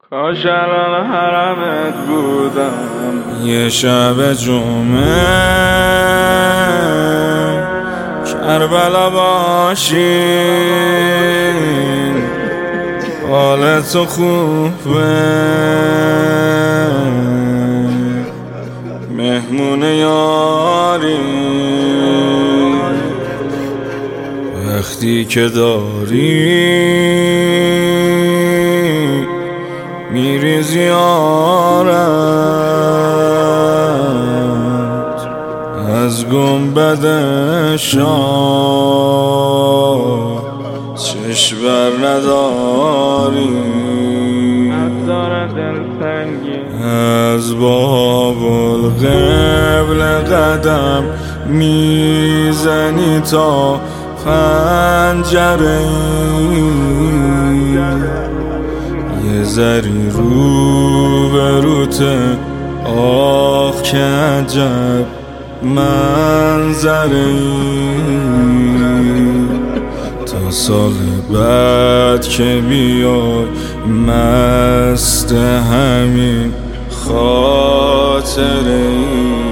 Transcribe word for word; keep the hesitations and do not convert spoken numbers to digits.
کاش الان حرمت بودم یه شب جمعه کربلا باشین، حالت خوبه، مهمون یاری وقتی که داری میری زیارت از گنبد شاه چشم بر نداری، از باب القبل قدم میزنی تا پنجره، یه ذری رو به روته، آخ که عجب منظره، تا سال بعد که بیای مست همین خاطره.